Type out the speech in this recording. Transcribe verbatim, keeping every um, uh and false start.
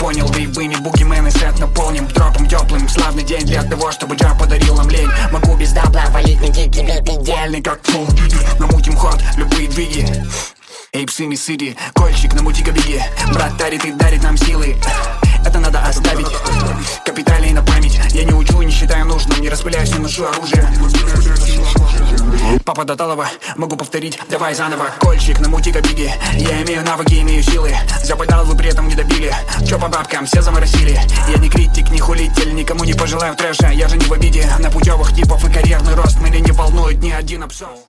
понял, боевыми бугимены сет наполним дропом теплым. Славный день для того, чтобы джа подарил нам лень. Могу без дабла валить на кики, бит идеальный как фул. Намутим ход, любые двиги. Эйпсами сыри, кольчик на мутика беги. Брат дарит и дарит нам силы. Это надо оставить, капиталей на память. Я не учу, не считаю нужным, не распыляюсь, не ношу оружие. Папа Доталова, могу повторить, давай заново. Кольчик на мутика беги. Я имею навыки, имею силы. Западал, вы при этом не добили. Чё по бабкам, все заморосили. Я не критик, не хулитель, никому не пожелаю трэша. Я же не в обиде на путевых типов и карьерный рост. Меня не волнует ни один обсол.